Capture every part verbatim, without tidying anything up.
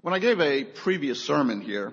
When I gave a previous sermon here,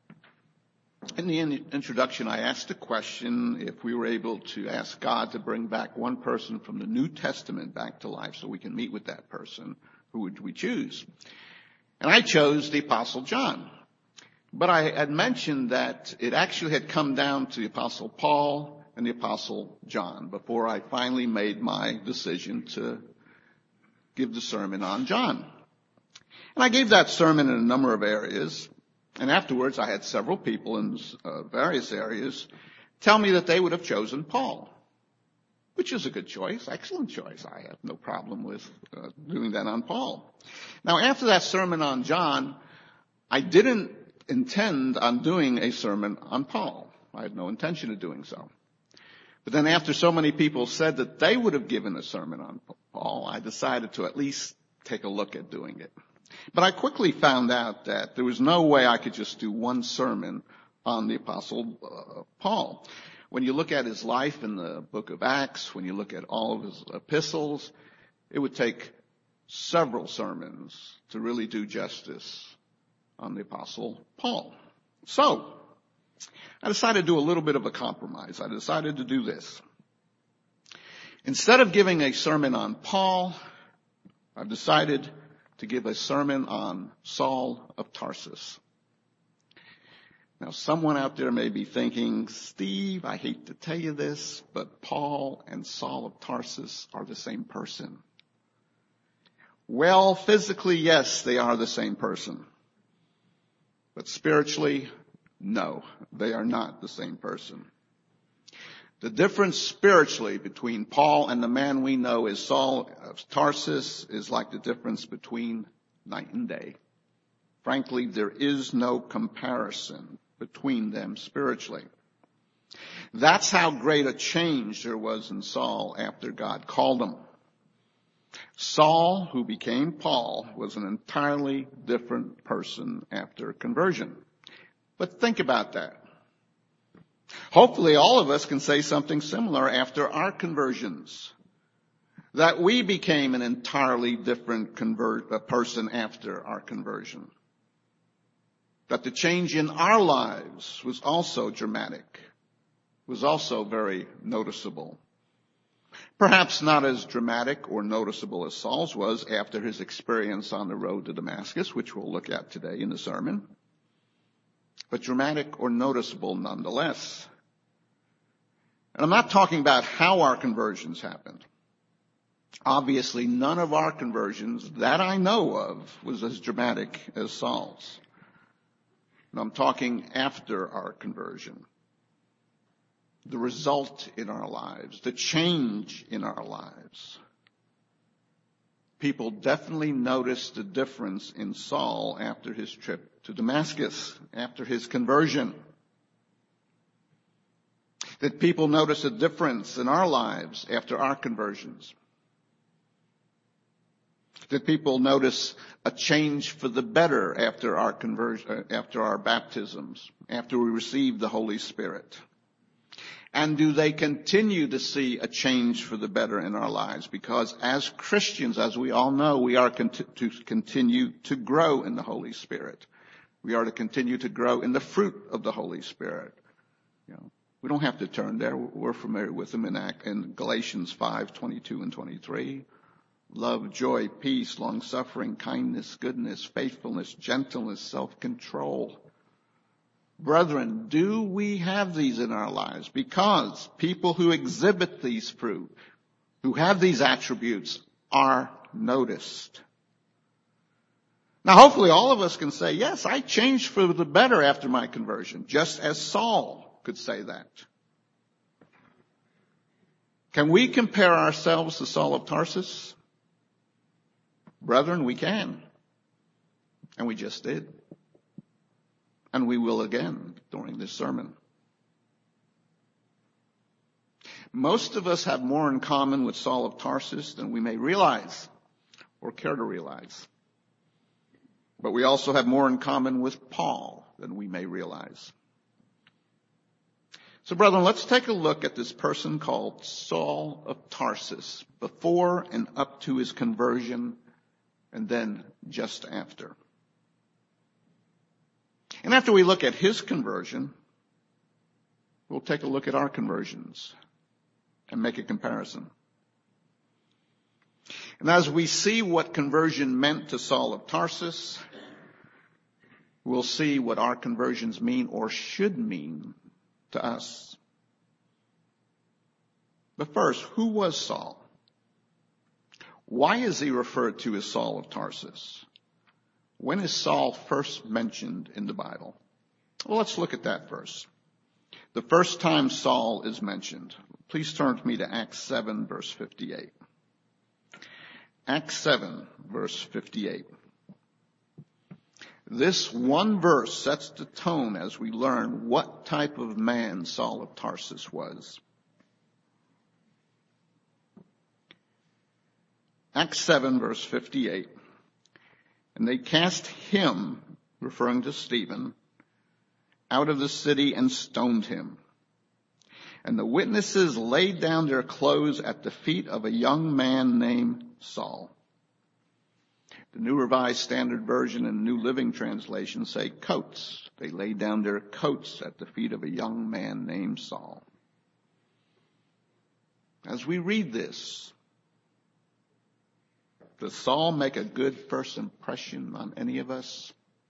in the in- introduction, I asked a question if we were able to ask God to bring back one person from the New Testament back to life so we can meet with that person. Who would we choose? And I chose the Apostle John. But I had mentioned that it actually had come down to the Apostle Paul and the Apostle John before I finally made my decision to give the sermon on John. And I gave that sermon in a number of areas. And afterwards, I had several people in uh, various areas tell me that they would have chosen Paul, which is a good choice, excellent choice. I have no problem with uh, doing that on Paul. Now, after that sermon on John, I didn't intend on doing a sermon on Paul. I had no intention of doing so. But then after so many people said that they would have given a sermon on Paul, I decided to at least take a look at doing it. But I quickly found out that there was no way I could just do one sermon on the Apostle uh, Paul. When you look at his life in the book of Acts, when you look at all of his epistles, it would take several sermons to really do justice on the Apostle Paul. So, I decided to do a little bit of a compromise. I decided to do this. Instead of giving a sermon on Paul, I've decided to give a sermon on Saul of Tarsus. Now, someone out there may be thinking, Steve, I hate to tell you this, but Paul and Saul of Tarsus are the same person. Well, physically, yes, they are the same person. But spiritually, no, they are not the same person. The difference spiritually between Paul and the man we know as Saul of Tarsus is like the difference between night and day. Frankly, there is no comparison between them spiritually. That's how great a change there was in Saul after God called him. Saul, who became Paul, was an entirely different person after conversion. But think about that. Hopefully all of us can say something similar after our conversions. That we became an entirely different convert, uh, person after our conversion. That the change in our lives was also dramatic, was also very noticeable. Perhaps not as dramatic or noticeable as Saul's was after his experience on the road to Damascus, which we'll look at today in the sermon. But dramatic or noticeable nonetheless. And I'm not talking about how our conversions happened. Obviously, none of our conversions that I know of was as dramatic as Saul's. And I'm talking after our conversion. The result in our lives, the change in our lives. People definitely noticed the difference in Saul after his trip to Damascus, after his conversion. Did people notice a difference in our lives after our conversions? Did people notice a change for the better after our conversion, after our baptisms, after we received the Holy Spirit? And do they continue to see a change for the better in our lives? Because as Christians, as we all know, we are to continue to grow in the Holy Spirit. We are to continue to grow in the fruit of the Holy Spirit. You know, we don't have to turn there. We're familiar with them in, in Galatians five, twenty-two and twenty-three. Love, joy, peace, long-suffering, kindness, goodness, faithfulness, gentleness, self-control. Brethren, do we have these in our lives? Because people who exhibit these fruit, who have these attributes, are noticed. Now, hopefully all of us can say, yes, I changed for the better after my conversion, just as Saul could say that. Can we compare ourselves to Saul of Tarsus? Brethren, we can. And we just did. And we will again during this sermon. Most of us have more in common with Saul of Tarsus than we may realize or care to realize. But we also have more in common with Paul than we may realize. So, brethren, let's take a look at this person called Saul of Tarsus before and up to his conversion and then just after. And after we look at his conversion, we'll take a look at our conversions and make a comparison. And as we see what conversion meant to Saul of Tarsus, we'll see what our conversions mean or should mean to us. But first, who was Saul? Why is he referred to as Saul of Tarsus? When is Saul first mentioned in the Bible? Well, let's look at that first. The first time Saul is mentioned. Please turn with me to Acts seven, verse fifty-eight. Acts seven, verse fifty-eight. This one verse sets the tone as we learn what type of man Saul of Tarsus was. Acts seven, verse fifty-eight. And they cast him, referring to Stephen, out of the city and stoned him. And the witnesses laid down their clothes at the feet of a young man named Saul. The New Revised Standard Version and New Living Translation say coats. They laid down their coats at the feet of a young man named Saul. As we read this, does Saul make a good first impression on any of us?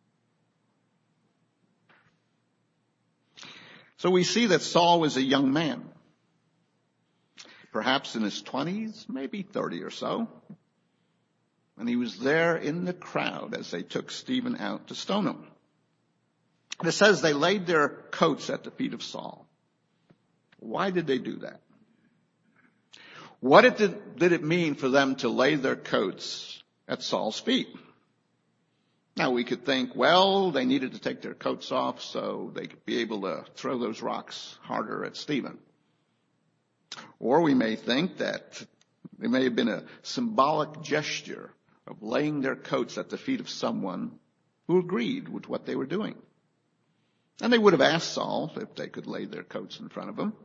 So we see that Saul was a young man, perhaps in his twenties, maybe thirty or so. And he was there in the crowd as they took Stephen out to stone him. And it says they laid their coats at the feet of Saul. Why did they do that? What did it, did it mean for them to lay their coats at Saul's feet? Now we could think, well, they needed to take their coats off so they could be able to throw those rocks harder at Stephen. Or we may think that it may have been a symbolic gesture of laying their coats at the feet of someone who agreed with what they were doing. And they would have asked Saul if they could lay their coats in front of him.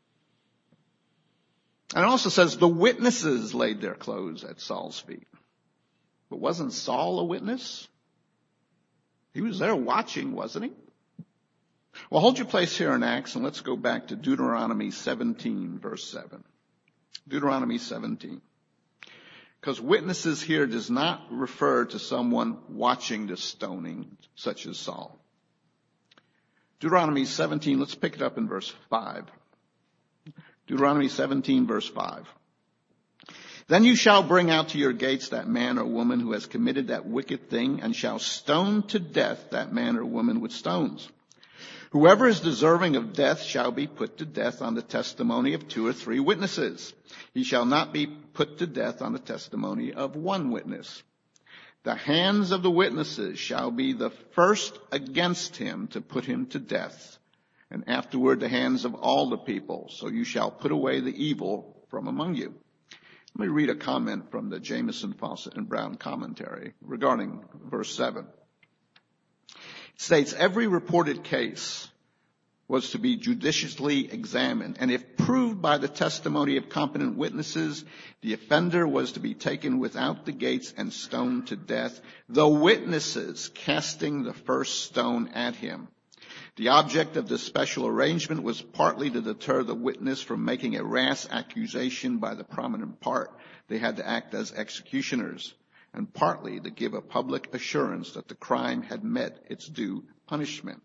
And it also says the witnesses laid their clothes at Saul's feet. But wasn't Saul a witness? He was there watching, wasn't he? Well, hold your place here in Acts and let's go back to Deuteronomy seventeen, verse seven. Deuteronomy seventeen. Because witnesses here does not refer to someone watching the stoning, such as Saul. Deuteronomy seventeen, let's pick it up in verse five. Deuteronomy seventeen, verse five. Then you shall bring out to your gates that man or woman who has committed that wicked thing, and shall stone to death that man or woman with stones. Whoever is deserving of death shall be put to death on the testimony of two or three witnesses. He shall not be put to death on the testimony of one witness. The hands of the witnesses shall be the first against him to put him to death, and afterward the hands of all the people. So you shall put away the evil from among you. Let me read a comment from the Jamieson, Fawcett, and Brown commentary regarding verse seven. It states, every reported case was to be judiciously examined, and if proved by the testimony of competent witnesses, the offender was to be taken without the gates and stoned to death, the witnesses casting the first stone at him. The object of this special arrangement was partly to deter the witness from making a rash accusation by the prominent part. They had to act as executioners, and partly to give a public assurance that the crime had met its due punishment.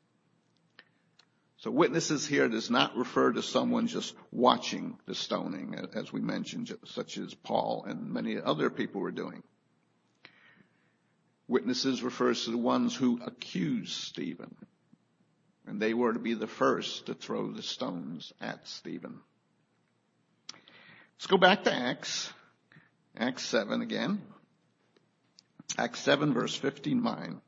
So witnesses here does not refer to someone just watching the stoning, as we mentioned, such as Paul and many other people were doing. Witnesses refers to the ones who accused Stephen. And they were to be the first to throw the stones at Stephen. Let's go back to Acts. Acts seven again. Acts seven, verse fifty-nine.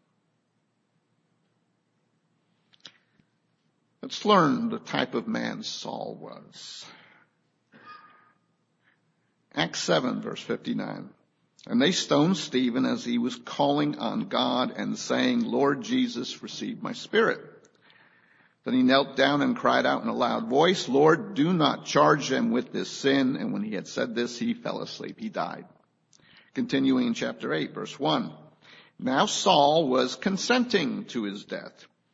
Let's learn the type of man Saul was. Acts seven, verse fifty-nine. And they stoned Stephen as he was calling on God and saying, Lord Jesus, receive my spirit. Then he knelt down and cried out in a loud voice, Lord, do not charge them with this sin. And when he had said this, he fell asleep. He died. Continuing in chapter eight, verse one. Now Saul was consenting to his death.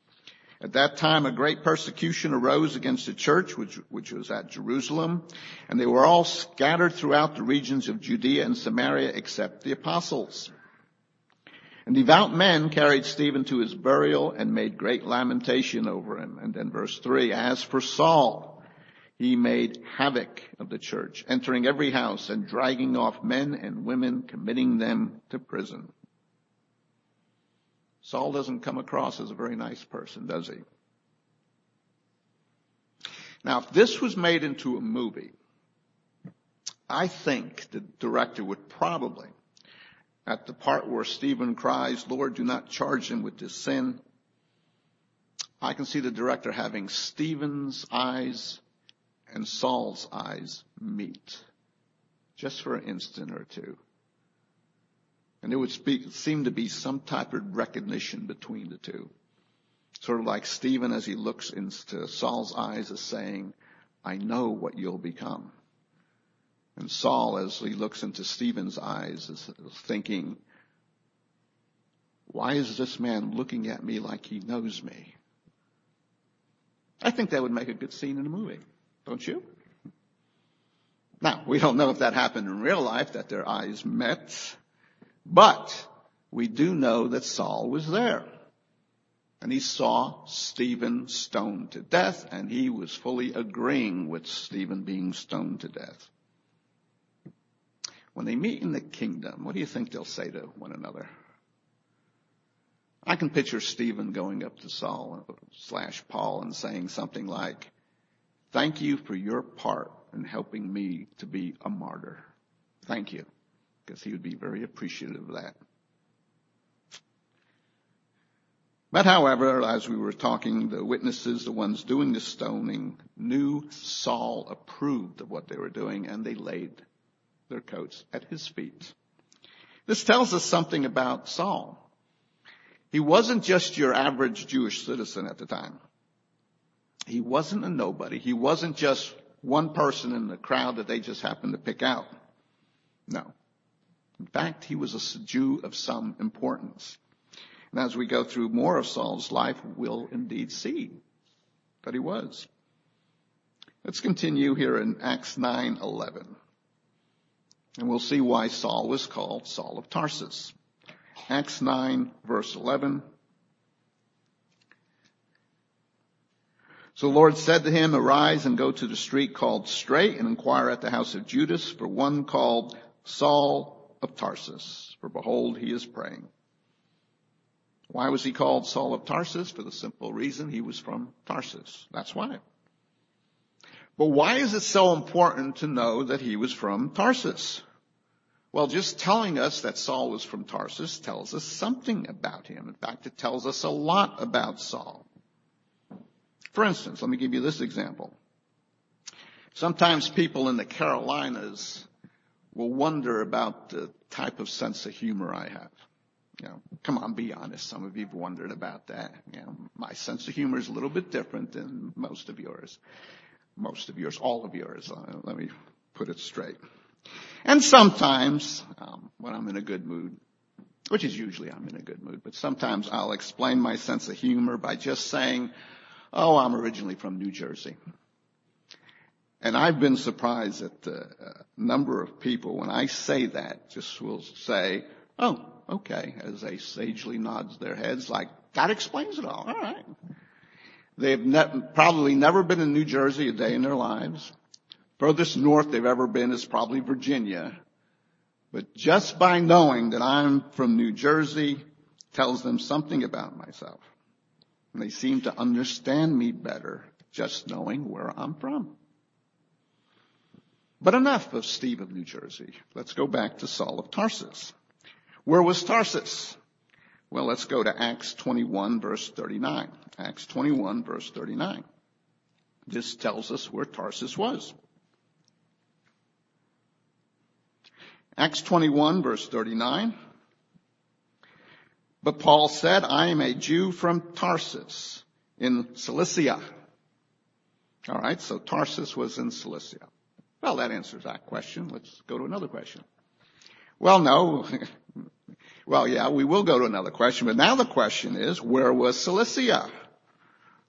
At that time, a great persecution arose against the church, which, which was at Jerusalem, and they were all scattered throughout the regions of Judea and Samaria except the apostles. And devout men carried Stephen to his burial and made great lamentation over him. And then verse three, as for Saul, he made havoc of the church, entering every house and dragging off men and women, committing them to prison. Saul doesn't come across as a very nice person, does he? Now, if this was made into a movie, I think the director would probably, at the part where Stephen cries, Lord, do not charge him with this sin, I can see the director having Stephen's eyes and Saul's eyes meet, just for an instant or two. And there would speak, seem to be some type of recognition between the two. Sort of like Stephen, as he looks into Saul's eyes, is saying, I know what you'll become. And Saul, as he looks into Stephen's eyes, is thinking, why is this man looking at me like he knows me? I think that would make a good scene in a movie, don't you? Now, we don't know if that happened in real life, that their eyes met. But we do know that Saul was there. And he saw Stephen stoned to death, and he was fully agreeing with Stephen being stoned to death. When they meet in the kingdom, what do you think they'll say to one another? I can picture Stephen going up to Saul slash Paul and saying something like, thank you for your part in helping me to be a martyr. Thank you. Because he would be very appreciative of that. But however, as we were talking, the witnesses, the ones doing the stoning, knew Saul approved of what they were doing, and they laid their coats at his feet. This tells us something about Saul. He wasn't just your average Jewish citizen at the time. He wasn't a nobody. He wasn't just one person in the crowd that they just happened to pick out. No. In fact, he was a Jew of some importance. And as we go through more of Saul's life, we'll indeed see that he was. Let's continue here in Acts nine eleven. And we'll see why Saul was called Saul of Tarsus. Acts nine, verse eleven. So the Lord said to him, arise and go to the street called Straight and inquire at the house of Judas for one called Saul of Tarsus, for behold, he is praying. Why was he called Saul of Tarsus? For the simple reason he was from Tarsus. That's why. But why is it so important to know that he was from Tarsus? Well, just telling us that Saul was from Tarsus tells us something about him. In fact, it tells us a lot about Saul. For instance, let me give you this example. Sometimes people in the Carolinas will wonder about the type of sense of humor I have. You know, come on, be honest. Some of you have wondered about that. You know, my sense of humor is a little bit different than most of yours. Most of yours, all of yours. Uh, let me put it straight. And sometimes, um, when I'm in a good mood, which is usually I'm in a good mood, but sometimes I'll explain my sense of humor by just saying, oh, I'm originally from New Jersey. And I've been surprised at the uh, number of people, when I say that, just will say, oh, okay, as they sagely nods their heads like, that explains it all. All right. They've ne- probably never been in New Jersey a day in their lives. Furthest north they've ever been is probably Virginia. But just by knowing that I'm from New Jersey tells them something about myself. And they seem to understand me better just knowing where I'm from. But enough of Steve of New Jersey. Let's go back to Saul of Tarsus. Where was Tarsus? Well, let's go to Acts twenty-one, verse thirty-nine. Acts twenty-one, verse thirty-nine. This tells us where Tarsus was. Acts twenty-one, verse thirty-nine. But Paul said, I am a Jew from Tarsus in Cilicia. All right, so Tarsus was in Cilicia. Well, that answers that question. Let's go to another question. Well, no. Well, yeah, we will go to another question, but now the question is, where was Cilicia?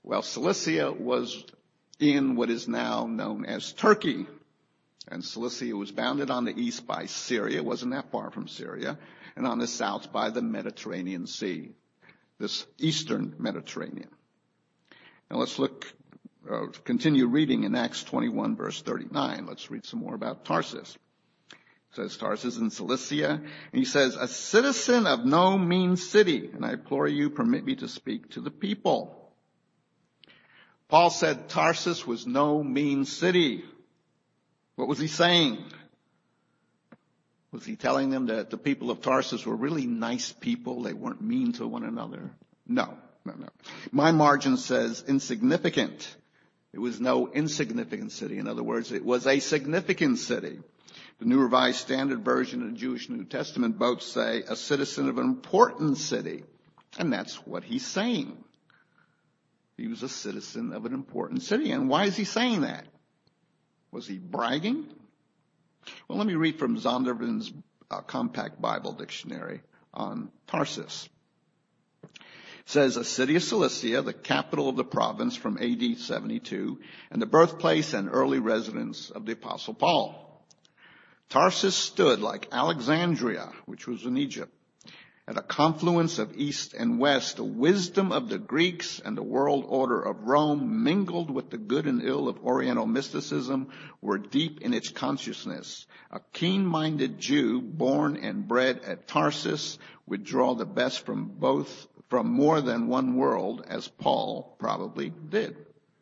Well, Cilicia was in what is now known as Turkey. And Cilicia was bounded on the east by Syria. It wasn't that far from Syria. And on the south by the Mediterranean Sea, this eastern Mediterranean. Now let's look, uh, continue reading in Acts twenty-one, verse thirty-nine. Let's read some more about Tarsus. It says Tarsus in Cilicia. And he says, a citizen of no mean city. And I implore you, permit me to speak to the people. Paul said Tarsus was no mean city. What was he saying? Was he telling them that the people of Tarsus were really nice people? They weren't mean to one another? No, no, no. My margin says insignificant. It was no insignificant city. In other words, it was a significant city. The New Revised Standard Version of the Jewish New Testament both say a citizen of an important city. And that's what he's saying. He was a citizen of an important city. And why is he saying that? Was he bragging? Well, let me read from Zondervan's uh, Compact Bible Dictionary on Tarsus. It says, a city of Cilicia, the capital of the province from A D seventy-two, and the birthplace and early residence of the Apostle Paul. Tarsus stood like Alexandria, which was in Egypt, at a confluence of east and west. The wisdom of the Greeks and the world order of Rome, mingled with the good and ill of Oriental mysticism, were deep in its consciousness. A keen-minded Jew, born and bred at Tarsus, would draw the best from both, from more than one world, as Paul probably did.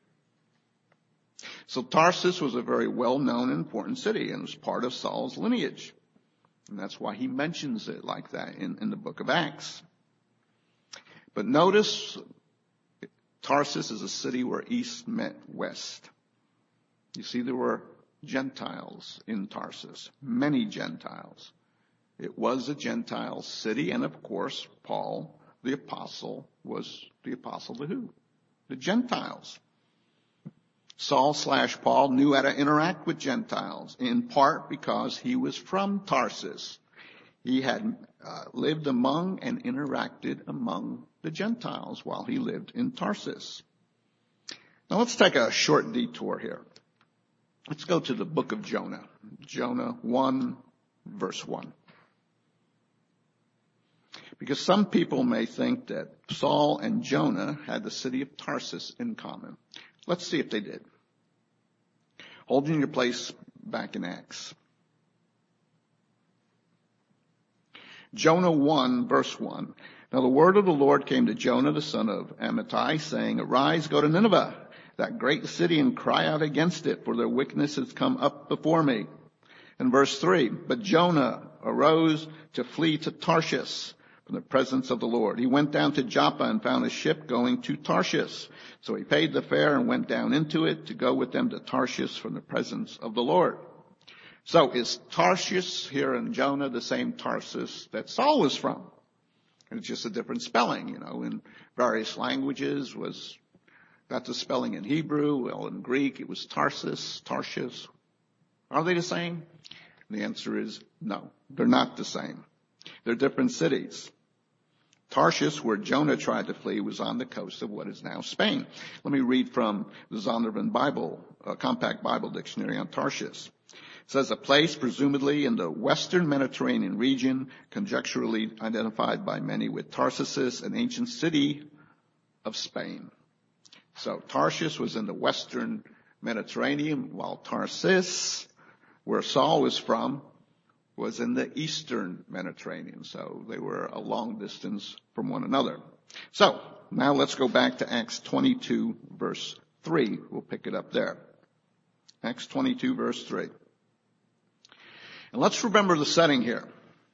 So Tarsus was a very well-known and important city and was part of Saul's lineage. And that's why he mentions it like that in, in the book of Acts. But notice, Tarsus is a city where east met west. You see, there were Gentiles in Tarsus, many Gentiles. It was a Gentile city, and of course, Paul, the apostle, was the apostle to who? The Gentiles. Saul slash Paul knew how to interact with Gentiles, in part because he was from Tarsus. He had uh, lived among and interacted among the Gentiles while he lived in Tarsus. Now let's take a short detour here. Let's go to the book of Jonah. Jonah one, verse one. Because some people may think that Saul and Jonah had the city of Tarsus in common. Let's see if they did. Holding your place back in Acts. Jonah one, verse one. Now the word of the Lord came to Jonah, the son of Amittai, saying, arise, go to Nineveh, that great city, and cry out against it, for their wickedness has come up before me. And verse three, but Jonah arose to flee to Tarshish from the presence of the Lord. He went down to Joppa and found a ship going to Tarshish. So he paid the fare and went down into it to go with them to Tarshish from the presence of the Lord. So is Tarshish here in Jonah the same Tarsus that Saul was from? And it's just a different spelling, you know, in various languages. Was that the spelling in Hebrew? Well, in Greek it was Tarsus, Tarshish. Are they the same? And the answer is no, they're not the same. They're different cities. Tarshish, where Jonah tried to flee, was on the coast of what is now Spain. Let me read from the Zondervan Bible, uh, Compact Bible Dictionary on Tarshish. It says, a place presumably in the western Mediterranean region, conjecturally identified by many with Tarsus, an ancient city of Spain. So Tarshish was in the western Mediterranean, while Tarsus, where Saul was from, was in the eastern Mediterranean. So they were a long distance from one another. So now let's go back to Acts twenty-two, verse three. We'll pick it up there. Acts twenty-two, verse three. And let's remember the setting here.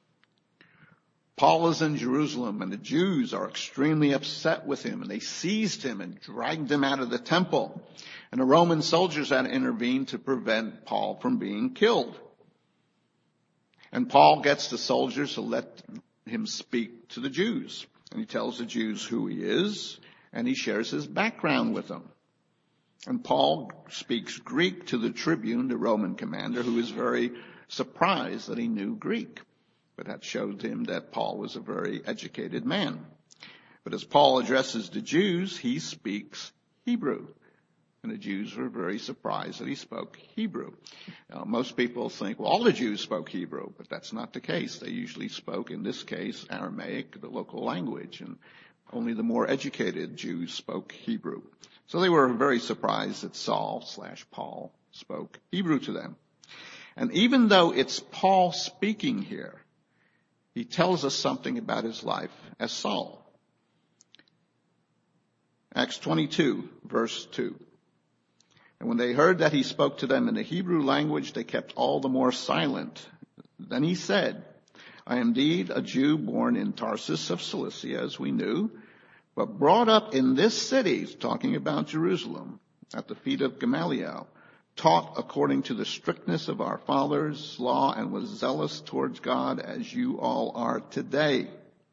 Paul is in Jerusalem, and the Jews are extremely upset with him, and they seized him and dragged him out of the temple. And the Roman soldiers had to intervene to prevent Paul from being killed. And Paul gets the soldiers to let him speak to the Jews. And he tells the Jews who he is, and he shares his background with them. And Paul speaks Greek to the tribune, the Roman commander, who is very surprised that he knew Greek. But that showed him that Paul was a very educated man. But as Paul addresses the Jews, he speaks Hebrew. And the Jews were very surprised that he spoke Hebrew. Uh, most people think, well, all the Jews spoke Hebrew, but that's not the case. They usually spoke, in this case, Aramaic, the local language, and only the more educated Jews spoke Hebrew. So they were very surprised that Saul slash Paul spoke Hebrew to them. And even though it's Paul speaking here, he tells us something about his life as Saul. Acts twenty-two, verse two. And when they heard that he spoke to them in the Hebrew language, they kept all the more silent. Then he said, I am indeed a Jew born in Tarsus of Cilicia, as we knew, but brought up in this city, talking about Jerusalem, at the feet of Gamaliel, taught according to the strictness of our fathers' law, and was zealous towards God as you all are today.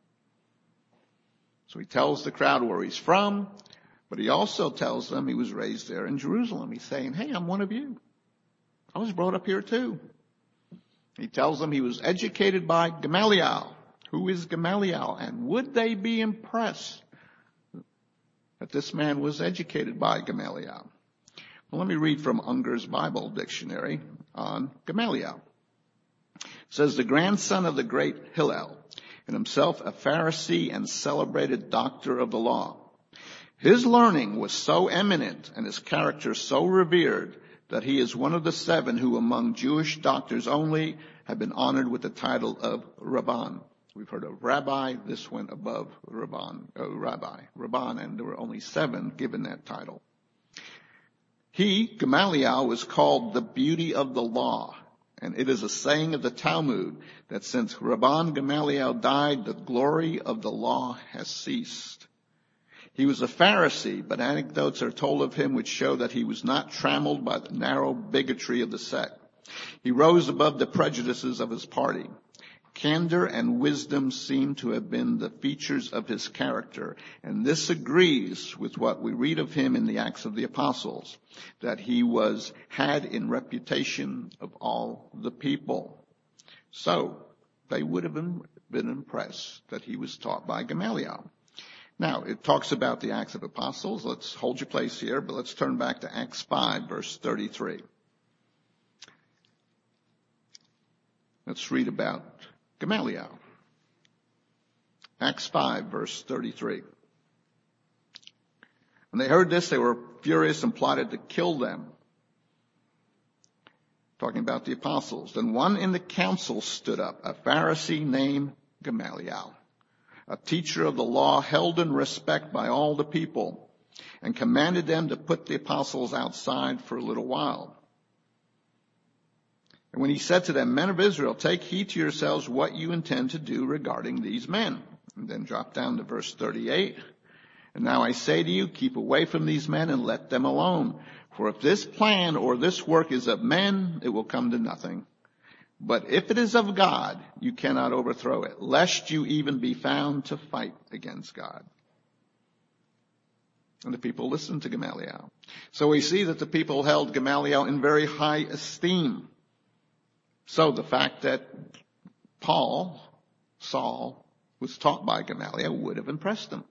So he tells the crowd where he's from, but he also tells them he was raised there in Jerusalem. He's saying, hey, I'm one of you. I was brought up here too. He tells them he was educated by Gamaliel. Who is Gamaliel? And would they be impressed that this man was educated by Gamaliel? Well, let me read from Unger's Bible Dictionary on Gamaliel. It says, the grandson of the great Hillel, and himself a Pharisee and celebrated doctor of the law. His learning was so eminent and his character so revered that he is one of the seven who among Jewish doctors only have been honored with the title of Rabban. We've heard of Rabbi. This went above Rabban, oh, Rabbi, Rabban, and there were only seven given that title. He, Gamaliel, was called the beauty of the law. And it is a saying of the Talmud that since Rabban Gamaliel died, the glory of the law has ceased. He was a Pharisee, but anecdotes are told of him which show that he was not trammeled by the narrow bigotry of the sect. He rose above the prejudices of his party. Candor and wisdom seem to have been the features of his character, and this agrees with what we read of him in the Acts of the Apostles, that he was had in reputation of all the people. So they would have been, been impressed that he was taught by Gamaliel. Now, it talks about the Acts of Apostles. Let's hold your place here, but let's turn back to Acts five, verse thirty-three. Let's read about Gamaliel. Acts five, verse thirty-three. When they heard this, they were furious and plotted to kill them. Talking about the apostles. Then one in the council stood up, a Pharisee named Gamaliel, a teacher of the law held in respect by all the people, and commanded them to put the apostles outside for a little while. And when he said to them, men of Israel, take heed to yourselves what you intend to do regarding these men. And then drop down to verse thirty-eight. And now I say to you, keep away from these men and let them alone. For if this plan or this work is of men, it will come to nothing. But if it is of God, you cannot overthrow it, lest you even be found to fight against God. And the people listened to Gamaliel. So we see that the people held Gamaliel in very high esteem. So the fact that Paul, Saul, was taught by Gamaliel would have impressed them.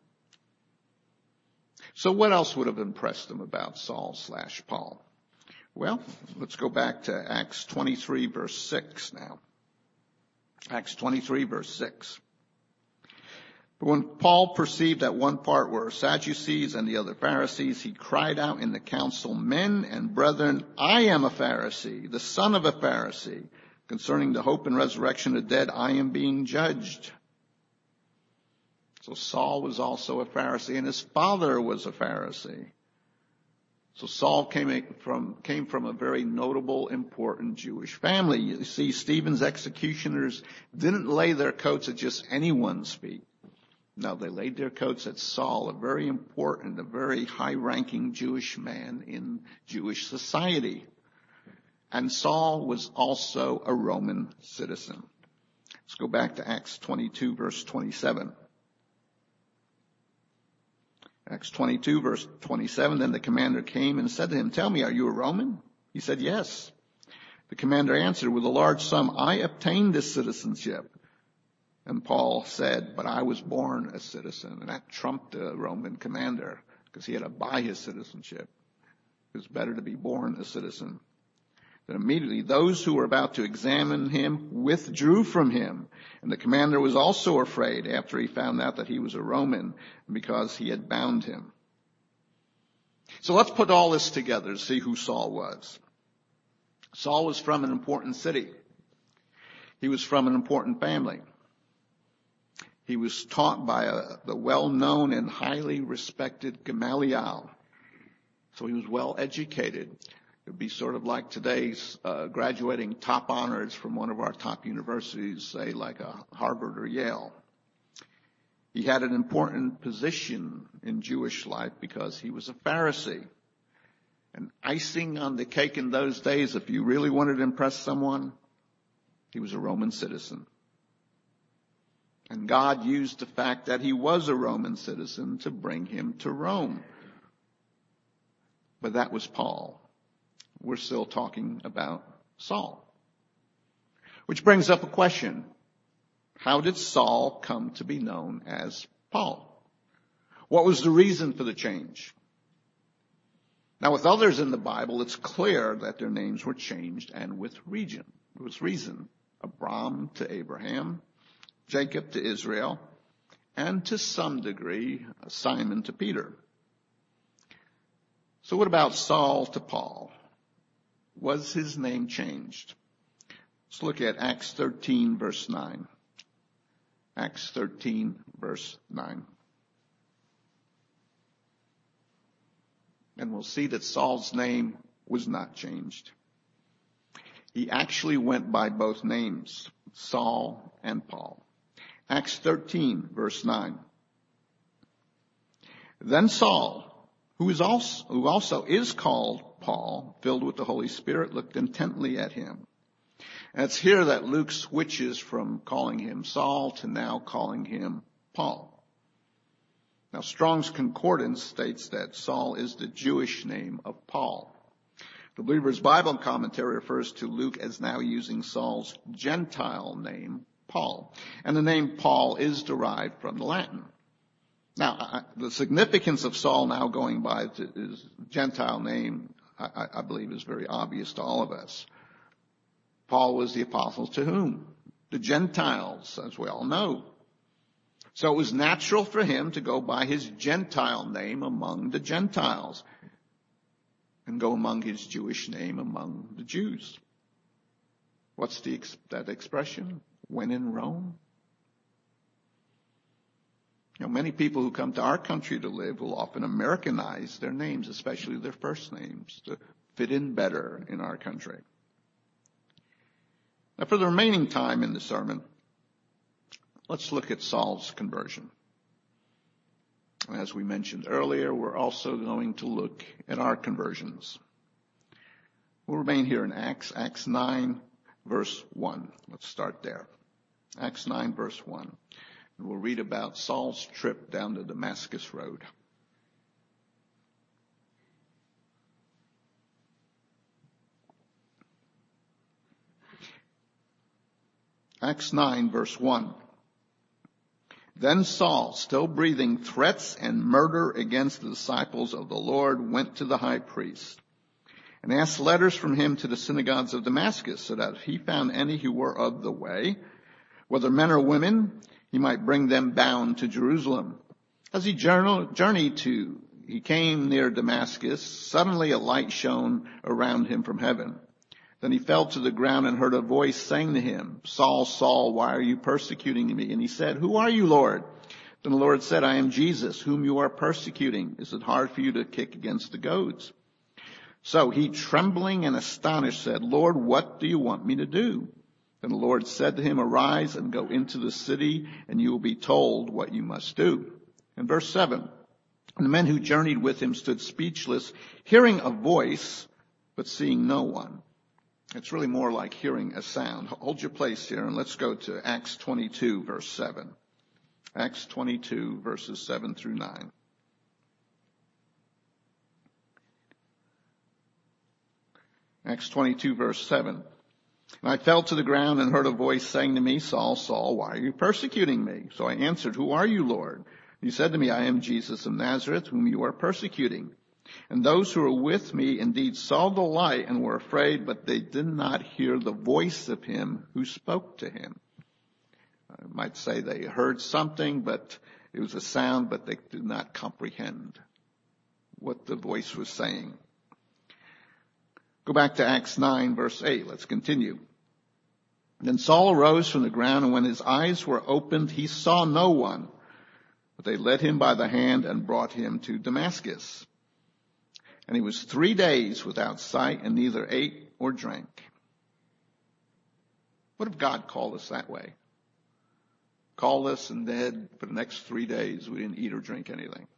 So what else would have impressed them about Saul slash Paul? Well, let's go back to Acts twenty-three, verse six now. Acts twenty-three, verse six. But when Paul perceived that one part were Sadducees and the other Pharisees, he cried out in the council, men and brethren, I am a Pharisee, the son of a Pharisee. Concerning the hope and resurrection of the dead, I am being judged. So Saul was also a Pharisee, and his father was a Pharisee. So Saul came from, came from a very notable, important Jewish family. You see, Stephen's executioners didn't lay their coats at just anyone's feet. No, they laid their coats at Saul, a very important, a very high-ranking Jewish man in Jewish society. And Saul was also a Roman citizen. Let's go back to Acts twenty-two, verse twenty-seven. Acts twenty-two, verse twenty-seven, then the commander came and said to him, tell me, are you a Roman? He said, yes. The commander answered, with a large sum, I obtained this citizenship. And Paul said, but I was born a citizen. And that trumped the Roman commander, because he had to buy his citizenship. It was better to be born a citizen. Then immediately those who were about to examine him withdrew from him. And the commander was also afraid after he found out that he was a Roman because he had bound him. So let's put all this together to see who Saul was. Saul was from an important city. He was from an important family. He was taught by a, the well-known and highly respected Gamaliel. So he was well educated. It would be sort of like today's uh, graduating top honors from one of our top universities, say like a Harvard or Yale. He had an important position in Jewish life because he was a Pharisee. And icing on the cake in those days, if you really wanted to impress someone, he was a Roman citizen. And God used the fact that he was a Roman citizen to bring him to Rome. But that was Paul. We're still talking about Saul. Which brings up a question. How did Saul come to be known as Paul? What was the reason for the change? Now, with others in the Bible, it's clear that their names were changed, and with region. It was reason. Abram to Abraham, Jacob to Israel, and to some degree, Simon to Peter. So what about Saul to Paul? Was his name changed? Let's look at Acts thirteen, verse nine. Acts thirteen, verse nine. And we'll see that Saul's name was not changed. He actually went by both names, Saul and Paul. Acts thirteen, verse nine. Then Saul, who is also, who also is called Paul, filled with the Holy Spirit, looked intently at him. And it's here that Luke switches from calling him Saul to now calling him Paul. Now, Strong's Concordance states that Saul is the Jewish name of Paul. The Believer's Bible Commentary refers to Luke as now using Saul's Gentile name, Paul. And the name Paul is derived from the Latin. Now, the significance of Saul now going by his Gentile name, I, I believe, is very obvious to all of us. Paul was the apostle to whom? The Gentiles, as we all know. So it was natural for him to go by his Gentile name among the Gentiles and go among his Jewish name among the Jews. What's the, that expression? When in Rome? You know, many people who come to our country to live will often Americanize their names, especially their first names, to fit in better in our country. Now, for the remaining time in the sermon, let's look at Saul's conversion. As we mentioned earlier, we're also going to look at our conversions. We'll remain here in Acts, Acts nine, verse one. Let's start there. Acts nine, verse one. And we'll read about Saul's trip down the Damascus road. Acts nine, verse one. Then Saul, still breathing threats and murder against the disciples of the Lord, went to the high priest and asked letters from him to the synagogues of Damascus, so that if he found any who were of the way, whether men or women, he might bring them bound to Jerusalem. As he journeyed to, he came near Damascus. Suddenly a light shone around him from heaven. Then he fell to the ground and heard a voice saying to him, Saul, Saul, why are you persecuting me? And he said, Who are you, Lord? Then the Lord said, I am Jesus, whom you are persecuting. Is it hard for you to kick against the goads? So he, trembling and astonished, said, Lord, what do you want me to do? Then the Lord said to him, Arise and go into the city, and you will be told what you must do. In verse seven, and the men who journeyed with him stood speechless, hearing a voice, but seeing no one. It's really more like hearing a sound. Hold your place here and let's go to Acts twenty-two, verse seven. Acts twenty-two, verses seven through nine. Acts twenty-two, verse seven. And I fell to the ground and heard a voice saying to me, Saul, Saul, why are you persecuting me? So I answered, Who are you, Lord? He said to me, I am Jesus of Nazareth, whom you are persecuting. And those who were with me indeed saw the light and were afraid, but they did not hear the voice of him who spoke to him. I might say they heard something, but it was a sound, but they did not comprehend what the voice was saying. Go back to Acts nine, verse eight. Let's continue. Then Saul arose from the ground, and when his eyes were opened, he saw no one. But they led him by the hand and brought him to Damascus. And he was three days without sight and neither ate or drank. What if God called us that way? Called us and then for the next three days we didn't eat or drink anything.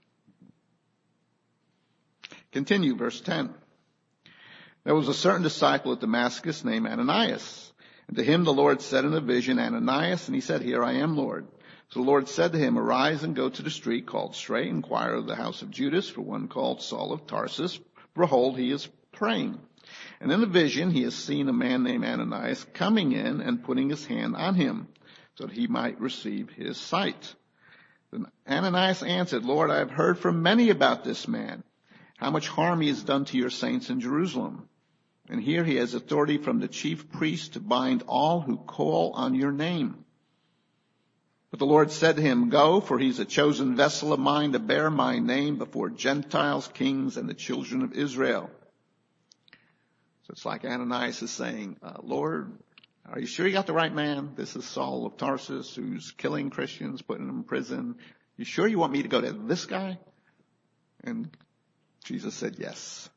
Continue, verse ten. There was a certain disciple at Damascus named Ananias. And to him the Lord said in a vision, Ananias, and he said, Here I am, Lord. So the Lord said to him, Arise and go to the street called Straight, inquire of the house of Judas for one called Saul of Tarsus. Behold, he is praying. And in the vision he has seen a man named Ananias coming in and putting his hand on him, so that he might receive his sight. Then Ananias answered, Lord, I have heard from many about this man, how much harm he has done to your saints in Jerusalem. And here he has authority from the chief priest to bind all who call on your name. But the Lord said to him, Go, for he's a chosen vessel of mine to bear my name before Gentiles, kings, and the children of Israel. So it's like Ananias is saying, uh, Lord, are you sure you got the right man? This is Saul of Tarsus, who's killing Christians, putting them in prison. You sure you want me to go to this guy? And Jesus said, yes.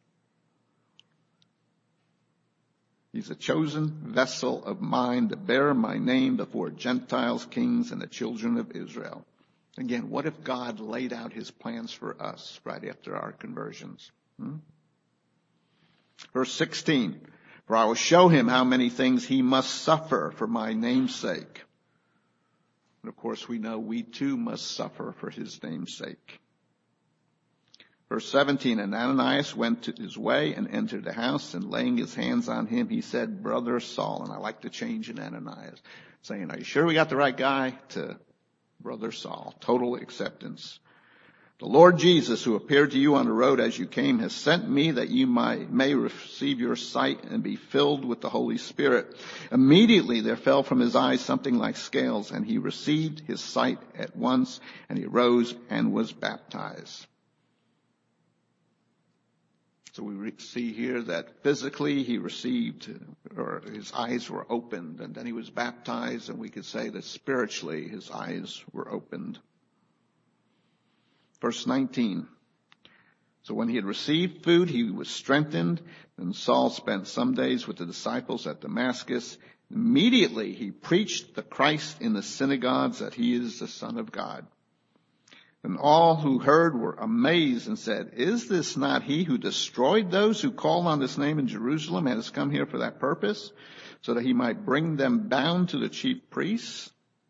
He's a chosen vessel of mine to bear my name before Gentiles, kings, and the children of Israel. Again, what if God laid out his plans for us right after our conversions? Hmm? Verse sixteen, for I will show him how many things he must suffer for my name's sake. And of course, we know we too must suffer for his name's sake. Verse seventeen, and Ananias went to his way and entered the house, and laying his hands on him, he said, Brother Saul. And I like the change in Ananias, saying, are you sure we got the right guy? To Brother Saul. Total acceptance. The Lord Jesus, who appeared to you on the road as you came, has sent me that you might, may receive your sight and be filled with the Holy Spirit. Immediately there fell from his eyes something like scales, and he received his sight at once, and he rose and was baptized. So we see here that physically he received, or his eyes were opened, and then he was baptized, and we could say that spiritually his eyes were opened. Verse nineteen. So when he had received food, he was strengthened, and Saul spent some days with the disciples at Damascus. Immediately he preached the Christ in the synagogues, that he is the Son of God. And all who heard were amazed and said, is this not he who destroyed those who called on this name in Jerusalem and has come here for that purpose, so that he might bring them bound to the chief priests?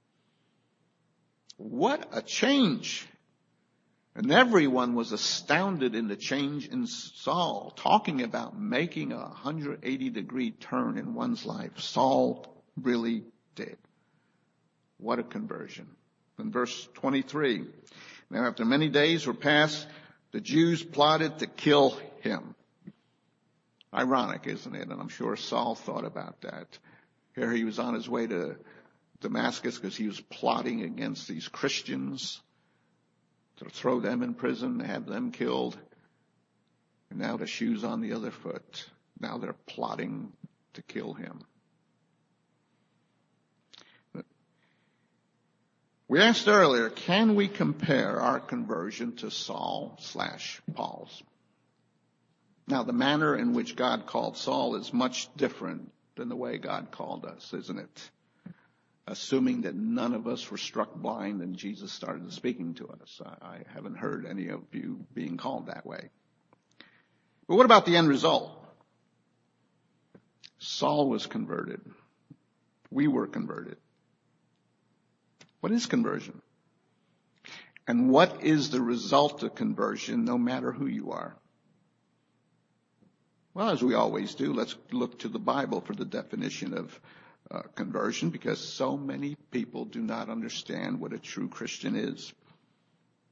What a change. And everyone was astounded in the change in Saul, talking about making a one hundred eighty degree turn in one's life. Saul really did. What a conversion. In verse twenty-three, now after many days were passed, the Jews plotted to kill him. Ironic, isn't it? And I'm sure Saul thought about that. Here he was on his way to Damascus because he was plotting against these Christians to throw them in prison, to have them killed. And now the shoe's on the other foot. Now they're plotting to kill him. We asked earlier, can we compare our conversion to Saul slash Paul's? Now, the manner in which God called Saul is much different than the way God called us, isn't it? Assuming that none of us were struck blind and Jesus started speaking to us. I, I haven't heard any of you being called that way. But what about the end result? Saul was converted. We were converted. What is conversion? And what is the result of conversion, no matter who you are? Well, as we always do, let's look to the Bible for the definition of uh, conversion, because so many people do not understand what a true Christian is.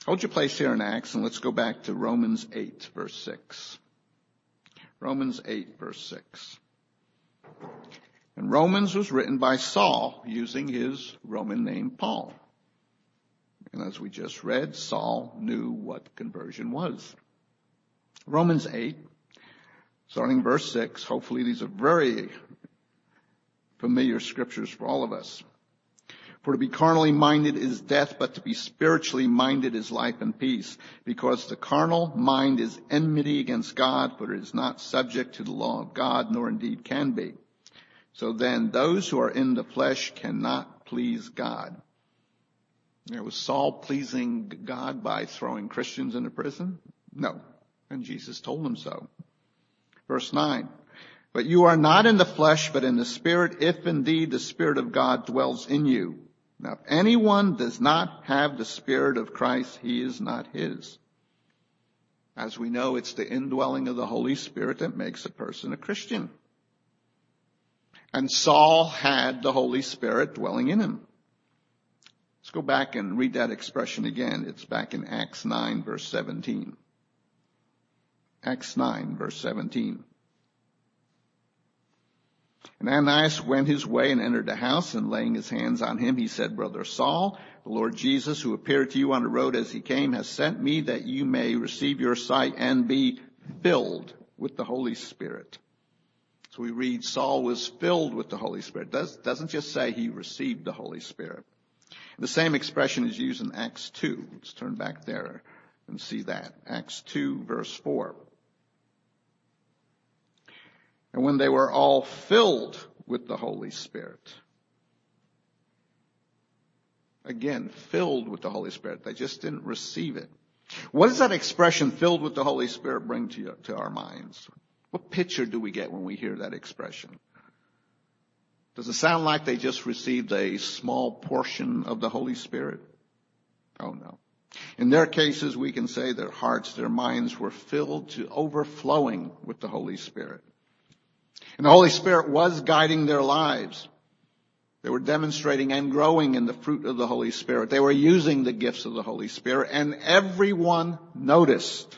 Hold your place here in Acts, and let's go back to Romans eight, verse six. Romans eight, verse six. And Romans was written by Saul using his Roman name Paul. And as we just read, Saul knew what conversion was. Romans eight, starting verse six. Hopefully these are very familiar scriptures for all of us. For to be carnally minded is death, but to be spiritually minded is life and peace. Because the carnal mind is enmity against God, for it is not subject to the law of God, nor indeed can be. So then those who are in the flesh cannot please God. Now, was Saul pleasing God by throwing Christians into prison? No. And Jesus told him so. Verse nine. But you are not in the flesh, but in the Spirit, if indeed the Spirit of God dwells in you. Now, if anyone does not have the Spirit of Christ, he is not his. As we know, it's the indwelling of the Holy Spirit that makes a person a Christian. And Saul had the Holy Spirit dwelling in him. Let's go back and read that expression again. It's back in Acts nine, verse seventeen. Acts nine, verse seventeen. And Ananias went his way and entered the house, and laying his hands on him, he said, Brother Saul, the Lord Jesus, who appeared to you on the road as he came, has sent me that you may receive your sight and be filled with the Holy Spirit. So we read Saul was filled with the Holy Spirit. Does, doesn't just say he received the Holy Spirit. The same expression is used in Acts two. Let's turn back there and see that. Acts two, verse four. And when they were all filled with the Holy Spirit. Again, filled with the Holy Spirit. They just didn't receive it. What does that expression, filled with the Holy Spirit, bring to, to our minds? What picture do we get when we hear that expression? Does it sound like they just received a small portion of the Holy Spirit? Oh, no. In their cases, we can say their hearts, their minds were filled to overflowing with the Holy Spirit. And the Holy Spirit was guiding their lives. They were demonstrating and growing in the fruit of the Holy Spirit. They were using the gifts of the Holy Spirit, and everyone noticed.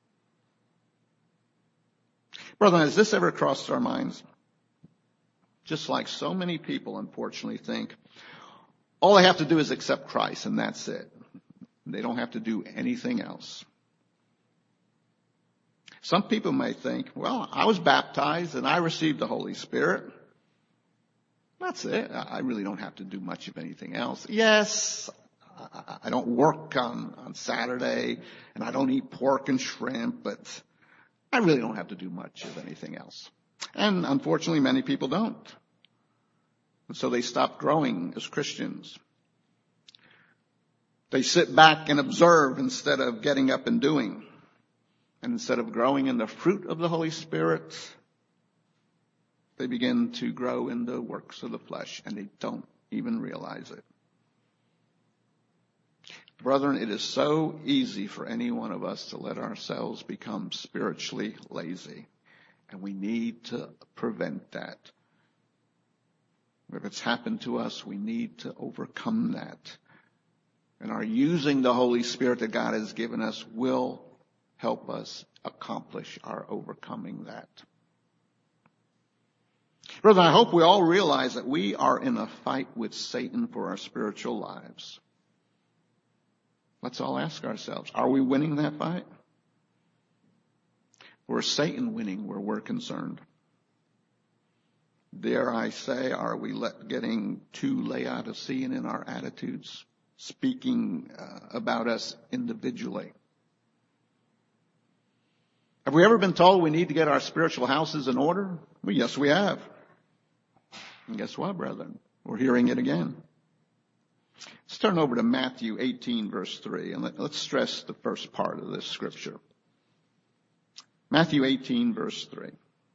Brother, has this ever crossed our minds? Just like so many people, unfortunately, think all they have to do is accept Christ, and that's it. They don't have to do anything else. Some people may think, well, I was baptized and I received the Holy Spirit. That's it. I really don't have to do much of anything else. Yes, I don't work on, on Saturday and I don't eat pork and shrimp, but I really don't have to do much of anything else. And unfortunately, many people don't. And so they stop growing as Christians. They sit back and observe instead of getting up and doing. And instead of growing in the fruit of the Holy Spirit, they begin to grow in the works of the flesh, and they don't even realize it. Brethren, it is so easy for any one of us to let ourselves become spiritually lazy, and we need to prevent that. If it's happened to us, we need to overcome that. And our using the Holy Spirit that God has given us will help us accomplish our overcoming that. Brother, I hope we all realize that we are in a fight with Satan for our spiritual lives. Let's all ask ourselves, are we winning that fight? Or is Satan winning where we're concerned? Dare I say, are we let, getting too Laodicean in our attitudes, speaking uh, about us individually? Have we ever been told we need to get our spiritual houses in order? Well, yes, we have. And guess what, brethren? We're hearing it again. Let's turn over to Matthew eighteen, verse three, and let, let's stress the first part of this scripture. Matthew eighteen, verse three.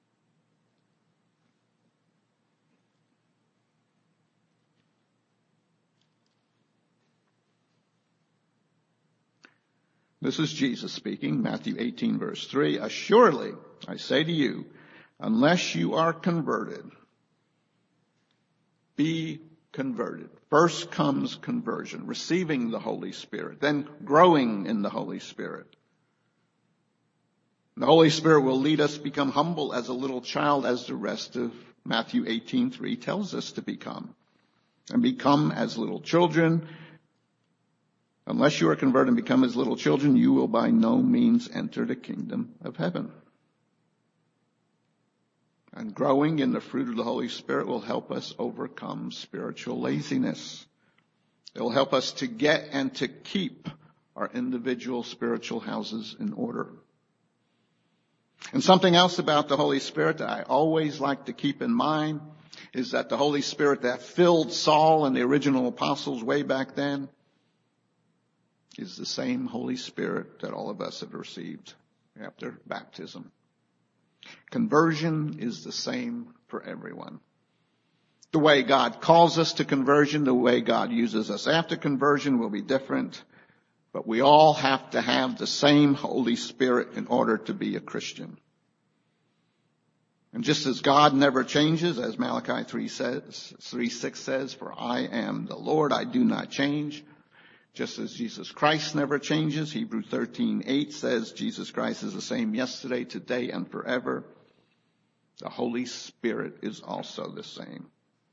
This is Jesus speaking, Matthew eighteen, verse three. Assuredly, I say to you, unless you are converted, be converted. First comes conversion, receiving the Holy Spirit, then growing in the Holy Spirit. The Holy Spirit will lead us to become humble as a little child, as the rest of Matthew eighteen three tells us to become. And become as little children. Unless you are converted and become as little children, you will by no means enter the kingdom of heaven. And growing in the fruit of the Holy Spirit will help us overcome spiritual laziness. It will help us to get and to keep our individual spiritual houses in order. And something else about the Holy Spirit that I always like to keep in mind is that the Holy Spirit that filled Saul and the original apostles way back then is the same Holy Spirit that all of us have received after baptism. Conversion is the same for everyone. The way God calls us to conversion, the way God uses us after conversion will be different, but we all have to have the same Holy Spirit in order to be a Christian. And just as God never changes, as Malachi three says, three six says, for I am the Lord, I do not change. Just as Jesus Christ never changes, Hebrews thirteen eight says Jesus Christ is the same yesterday, today, and forever. The Holy Spirit is also the same.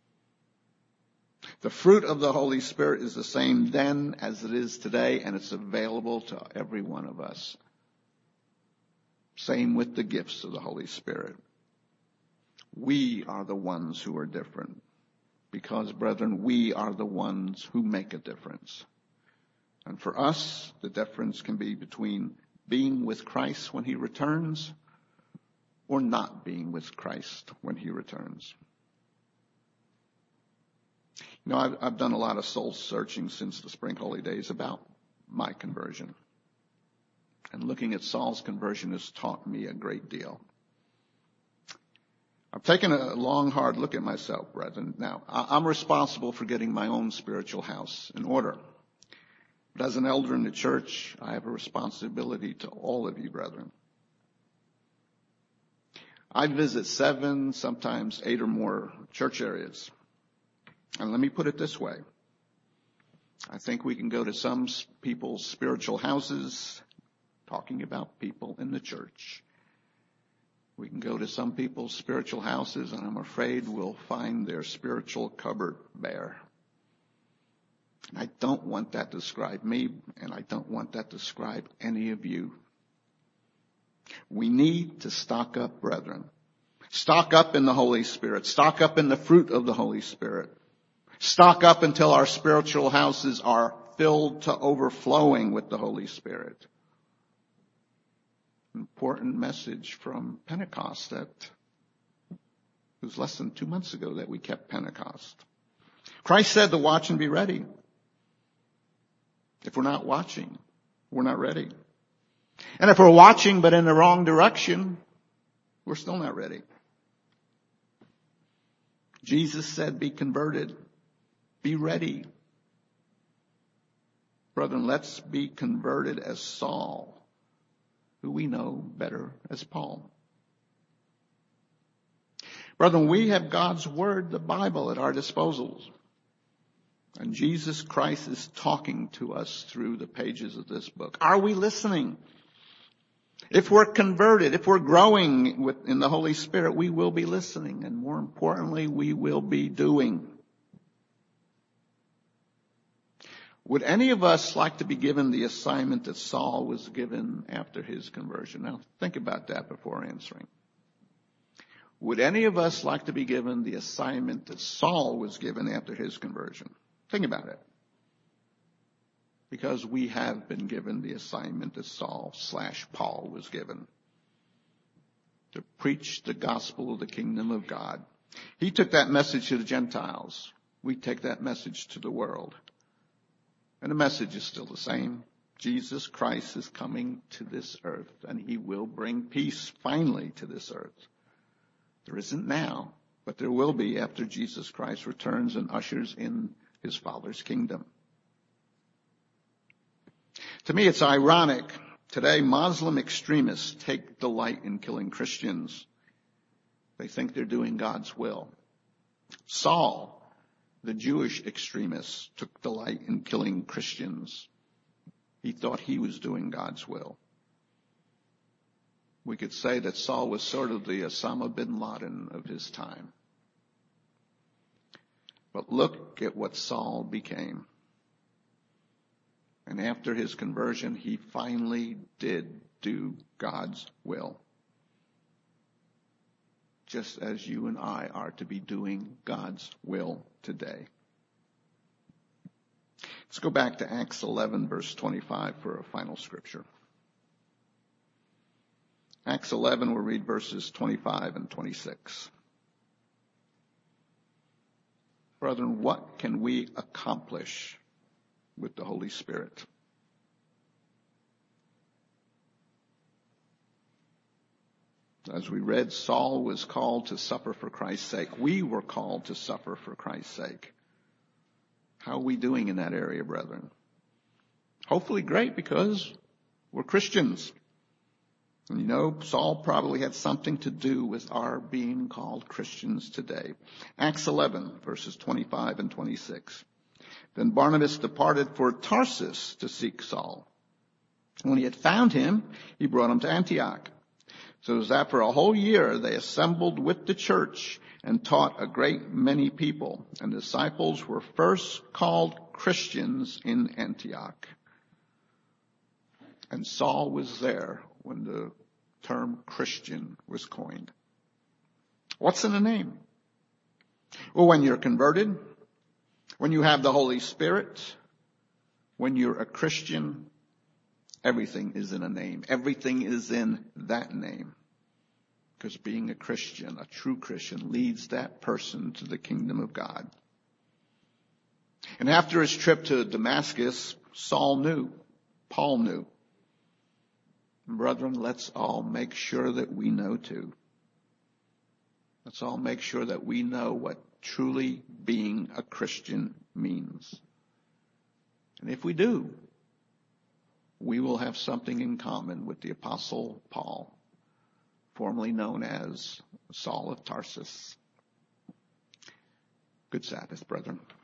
The fruit of the Holy Spirit is the same then as it is today, and it's available to every one of us. Same with the gifts of the Holy Spirit. We are the ones who are different because, brethren, we are the ones who make a difference. And for us, the difference can be between being with Christ when he returns or not being with Christ when he returns. You know, I've, I've done a lot of soul searching since the spring holy days about my conversion. And looking at Saul's conversion has taught me a great deal. I've taken a long, hard look at myself, brethren. Now, I'm responsible for getting my own spiritual house in order. But as an elder in the church, I have a responsibility to all of you, brethren. I visit seven, sometimes eight or more church areas. And let me put it this way. I think we can go to some people's spiritual houses, talking about people in the church. We can go to some people's spiritual houses, and I'm afraid we'll find their spiritual cupboard bare. And I don't want that to describe me, and I don't want that to describe any of you. We need to stock up, brethren. Stock up in the Holy Spirit. Stock up in the fruit of the Holy Spirit. Stock up until our spiritual houses are filled to overflowing with the Holy Spirit. Important message from Pentecost that it was less than two months ago that we kept Pentecost. Christ said to watch and be ready. If we're not watching, we're not ready. And if we're watching but in the wrong direction, we're still not ready. Jesus said, be converted. Be ready. Brethren, let's be converted as Saul, who we know better as Paul. Brethren, we have God's Word, the Bible, at our disposal. And Jesus Christ is talking to us through the pages of this book. Are we listening? If we're converted, if we're growing with, in the Holy Spirit, we will be listening. And more importantly, we will be doing. Would any of us like to be given the assignment that Saul was given after his conversion? Now, think about that before answering. Would any of us like to be given the assignment that Saul was given after his conversion? Think about it. Because we have been given the assignment that Saul slash Paul was given. To preach the gospel of the kingdom of God. He took that message to the Gentiles. We take that message to the world. And the message is still the same. Jesus Christ is coming to this earth, and he will bring peace finally to this earth. There isn't now, but there will be after Jesus Christ returns and ushers in his Father's kingdom. To me, it's ironic. Today, Muslim extremists take delight in killing Christians. They think they're doing God's will. Saul, the Jewish extremists took delight in killing Christians. He thought he was doing God's will. We could say that Saul was sort of the Osama bin Laden of his time. But look at what Saul became. And after his conversion, he finally did do God's will. Just as you and I are to be doing God's will today. Let's go back to Acts eleven, verse twenty-five for a final scripture. Acts eleven, we'll read verses twenty-five and twenty-six. Brethren, what can we accomplish with the Holy Spirit? As we read, Saul was called to suffer for Christ's sake. We were called to suffer for Christ's sake. How are we doing in that area, brethren? Hopefully great, because we're Christians. And you know, Saul probably had something to do with our being called Christians today. Acts eleven, verses twenty-five and twenty-six. Then Barnabas departed for Tarsus to seek Saul. When he had found him, he brought him to Antioch. So it was that for a whole year they assembled with the church and taught a great many people. And disciples were first called Christians in Antioch. And Saul was there when the term Christian was coined. What's in a name? Well, when you're converted, when you have the Holy Spirit, when you're a Christian, everything is in a name. Everything is in that name. Because being a Christian, a true Christian, leads that person to the kingdom of God. And after his trip to Damascus, Saul knew, Paul knew. Brethren, let's all make sure that we know too. Let's all make sure that we know what truly being a Christian means. And if we do, we will have something in common with the Apostle Paul, formerly known as Saul of Tarsus. Good Sabbath, brethren.